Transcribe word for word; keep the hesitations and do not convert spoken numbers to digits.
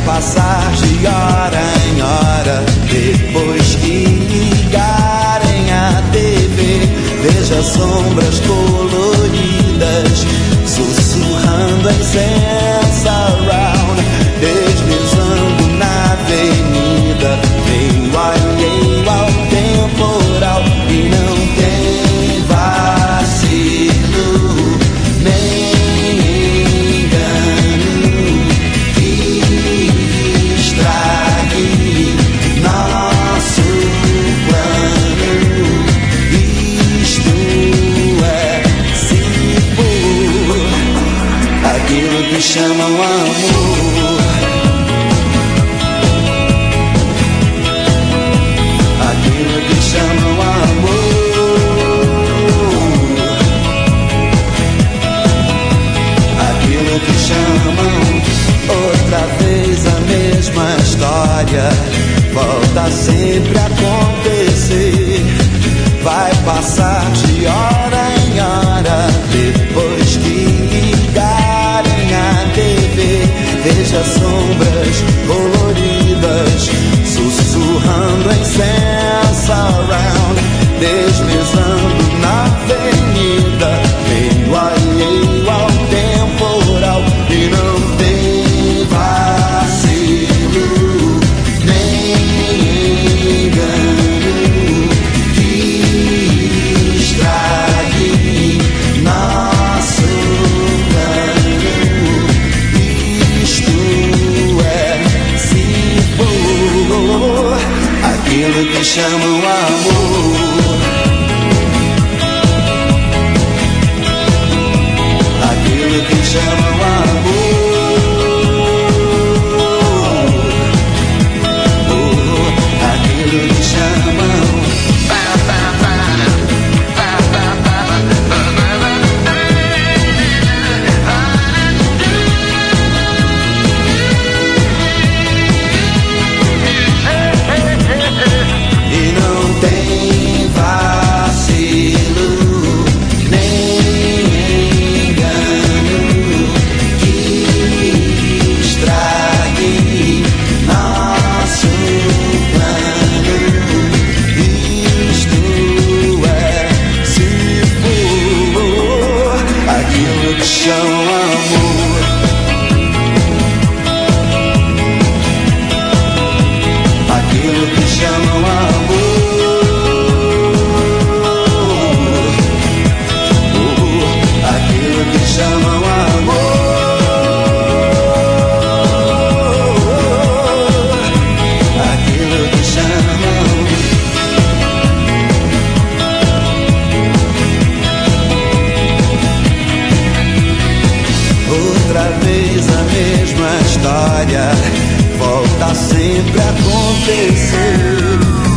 passar de hora em hora. Depois que ligarem a T V, veja sombras coloridas sussurrando em sense around, deslizando na avenida, meio alheio ao temporal. E não tem vacilo nem engano que estrague nosso plano. Isto é, se for aquilo que chamam amor, aquilo que chamam amor, aquilo que chamam. Outra vez a mesma história volta sempre a acontecer. Vai passar de hora em hora. Depois que ligarem a T V, veja sombras coloridas sussurrando em sense around, deslizando na avenida, meio alheio ao temporal. E não tem vacilo nem engano que estrague nosso plano. Isto é, se for aquilo que chamam amor, aquilo que chamam amor, oh, aquilo que chamam. E não tem vacilo nem engano que estrague nosso plano. Isto é, se for aquilo que chamam amor, aquilo que chamam amor, oh, aquilo que chamam amor, aquilo que chamam. Outra vez a mesma história volta sempre a acontecer.